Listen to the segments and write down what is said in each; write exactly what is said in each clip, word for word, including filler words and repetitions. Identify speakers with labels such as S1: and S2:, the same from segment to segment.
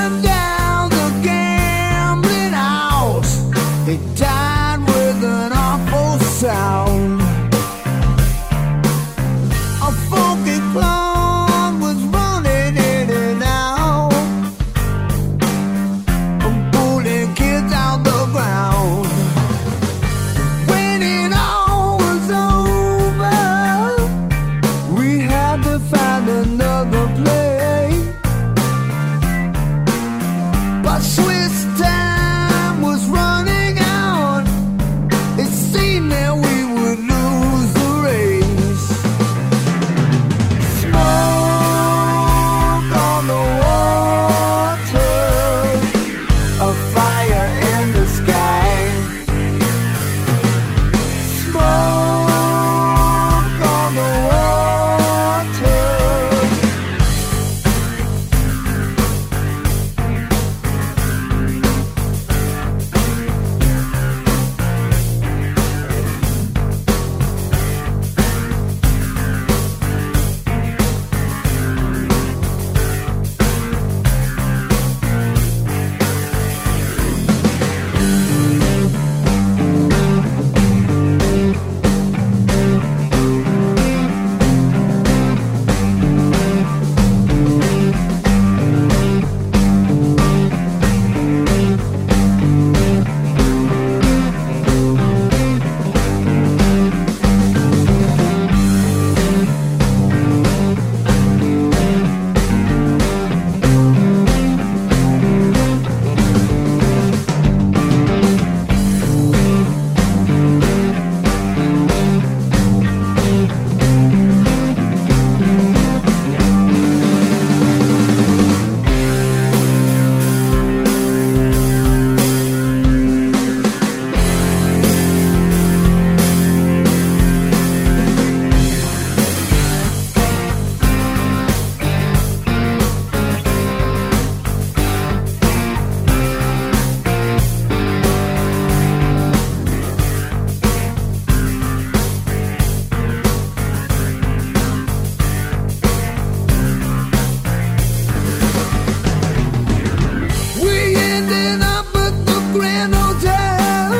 S1: burned down the gambling house. It died with an awful sound. A funky clown was running in and out, pulling kids out the ground. When it all was over, we had to find another place. But Swiss time was running out. It seemed that we would lose the race. Smoke on the water, a fire in the sky. Smoke on the water. We ended up at the Grand Hotel.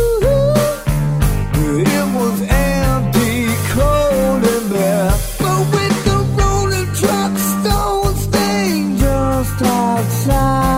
S1: It was empty, cold and bare, but with the rolling truck stone staying just outside.